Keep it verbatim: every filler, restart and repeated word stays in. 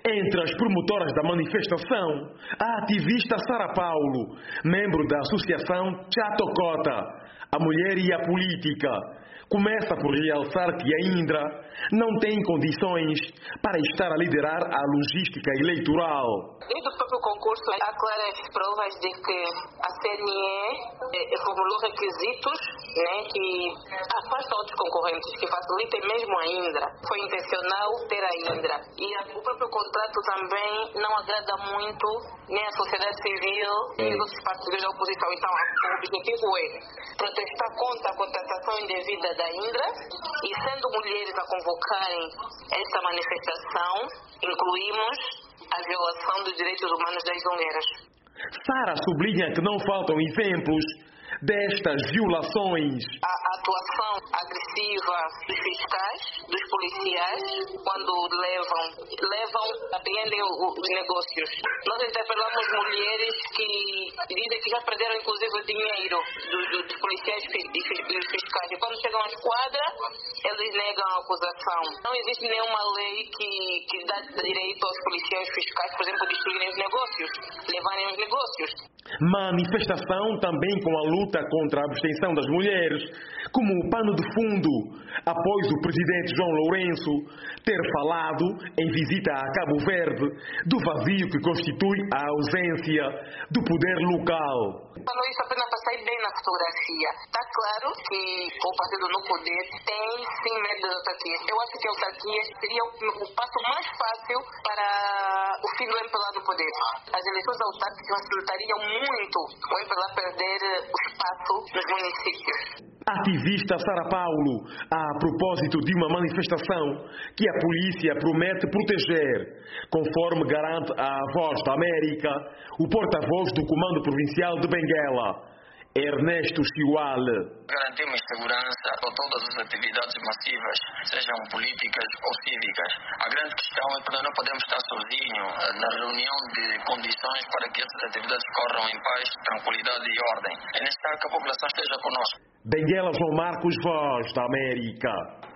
Entre as promotoras da manifestação, a ativista Sara Paulo, membro da associação Chatocota, a mulher e a política, começa por realçar que a Indra não tem condições para estar a liderar a logística eleitoral. Desde o próprio concurso, há claras provas de que a C N E formulou requisitos, né, que afastam outros concorrentes, que facilitem mesmo a Indra. Foi intencional ter a Indra. E o próprio contrato também não agrada muito nem a sociedade civil, nem os outros partidos da oposição. Então, o objetivo é protestar contra a contratação indevida da Indra e, sendo mulheres a convocarem esta manifestação, incluímos a violação dos direitos humanos das zongueiras. Sara sublinha que não faltam exemplos destas violações. A atuação agressiva dos fiscais, dos policiais, quando levam, levam, apreendem os negócios. Nós interpelamos mulheres que dizem que já perderam inclusive o dinheiro dos, dos policiais e dos fiscais. E quando chegam à esquadra, eles negam a acusação. Não existe nenhuma lei que, que dá direito aos policiais fiscais, por exemplo, destruírem os negócios, levarem os negócios. Manifestação também com a luta contra a abstenção das mulheres, como o pano de fundo, após o presidente João Lourenço ter falado em visita a Cabo Verde do vazio que constitui a ausência do poder local. Falou isso apenas para sair bem na fotografia. Está claro que o partido no poder tem sim medo das autarquias. Eu acho que a autarquia seria o passo mais fácil para o fim do M P L A no poder. As eleições autárquicas facilitariam muito o M P L A perder o espaço nos municípios. Ativista Sara Paulo, a propósito de uma manifestação que a polícia promete proteger, conforme garante a Voz da América, o porta-voz do Comando Provincial de Benguela, Ernesto Chiuale. Garantimos segurança para todas as atividades massivas, sejam políticas ou cívicas. A grande questão é que nós não podemos estar sozinhos na reunião de condições para que essas atividades corram em paz, tranquilidade e ordem. É necessário que a população esteja conosco. Benguela, João Marcos, Voz da América.